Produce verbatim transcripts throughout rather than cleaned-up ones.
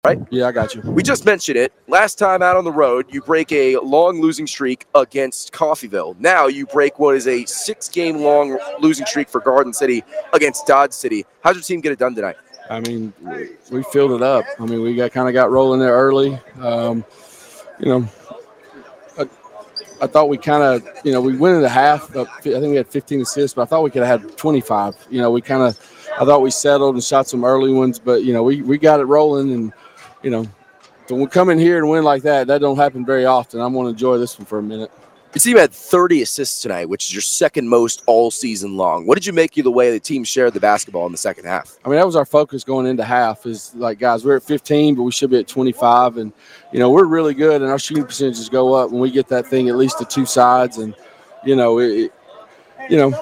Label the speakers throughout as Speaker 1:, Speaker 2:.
Speaker 1: Right?
Speaker 2: Yeah, I got you.
Speaker 1: We just mentioned it. Last time out on the road, you break a long losing streak against Coffeyville. Now you break what is a six-game long losing streak for Garden City against Dodge City. How'd your team get it done tonight?
Speaker 2: I mean, we filled it up. I mean, we got kind of got rolling there early. Um, you know, I, I thought we kind of, you know, we went in the half. I think we had fifteen assists, but I thought we could have had twenty-five. You know, we kind of, I thought we settled and shot some early ones, but, you know, we, we got it rolling. And, you know, when we come in here and win like that, that don't happen very often. I'm going to enjoy this one for a minute.
Speaker 1: Your team had thirty assists tonight, which is your second most all season long. What did you make you the way the team shared the basketball in the second half?
Speaker 2: I mean, that was our focus going into half is like, guys, we're at fifteen, but we should be at twenty-five. And, you know, we're really good, and our shooting percentages go up when we get that thing at least to two sides. And, you know, it, you know,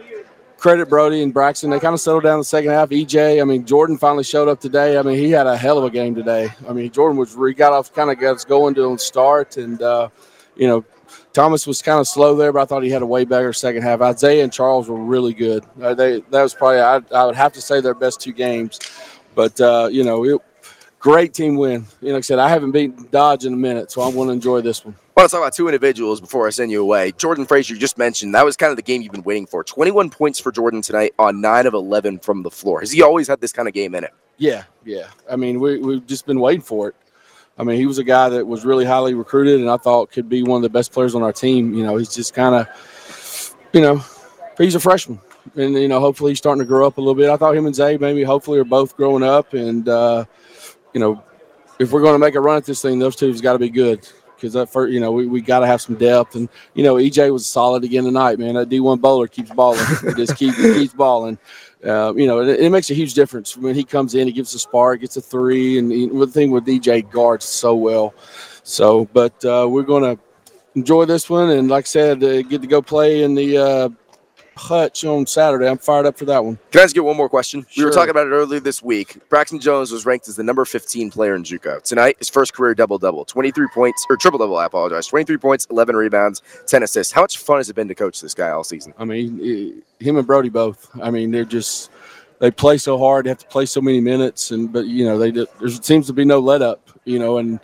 Speaker 2: credit Brody and Braxton. They kind of settled down the second half. E J, I mean, Jordan finally showed up today. I mean, he had a hell of a game today. I mean, Jordan was he got off, kind of got us going to start. And, uh, you know, Thomas was kind of slow there, but I thought he had a way better second half. Isaiah and Charles were really good. Uh, they that was probably I, I would have to say their best two games. But uh, you know, it, great team win. You know, like I said, I haven't beaten Dodge in a minute, so I'm going to enjoy this one.
Speaker 1: Well, let's talk about two individuals before I send you away. Jordan Frazier, you just mentioned that was kind of the game you've been waiting for. twenty-one points for Jordan tonight on nine of eleven from the floor. Has he always had this kind of game in it?
Speaker 2: Yeah, yeah. I mean, we we've just been waiting for it. I mean, he was a guy that was really highly recruited, and I thought could be one of the best players on our team. You know, he's just kind of, you know, he's a freshman, and you know, hopefully he's starting to grow up a little bit. I thought him and Zay maybe hopefully are both growing up, and uh, you know, if we're going to make a run at this thing, those two's got to be good because that first, you know, we, we got to have some depth, and you know, E J was solid again tonight, man. That D one bowler keeps balling, he just keeps keeps balling. Uh, you know, it, it makes a huge difference when he comes in. He gives a spark, gets a three, and he, the thing with D J guards so well. So, but uh, we're going to enjoy this one, and like I said, uh, get to go play in the uh, Hutch on Saturday. I'm fired up for that one.
Speaker 1: Can I just get one more question?
Speaker 2: Sure.
Speaker 1: We were talking about it earlier this week. Braxton Jones was ranked as the number fifteen player in JUCO. Tonight, his first career double-double, twenty-three points, or triple-double, I apologize, twenty-three points, eleven rebounds, ten assists. How much fun has it been to coach this guy all season?
Speaker 2: I mean, him and Brody both. I mean, they're just – they play so hard. They have to play so many minutes. and But, you know, they there seems to be no let-up, you know, and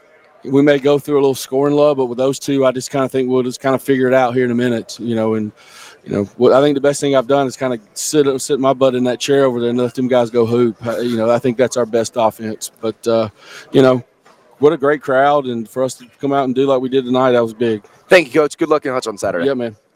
Speaker 2: we may go through a little scoring love, but with those two, I just kind of think we'll just kind of figure it out here in a minute, you know, and – You know, what I think the best thing I've done is kind of sit sit my butt in that chair over there and let them guys go hoop. Uh, you know, I think that's our best offense. But, uh, you know, what a great crowd. And for us to come out and do like we did tonight, that was big.
Speaker 1: Thank you, Coach. Good luck in Hutch on Saturday.
Speaker 2: Yeah, man.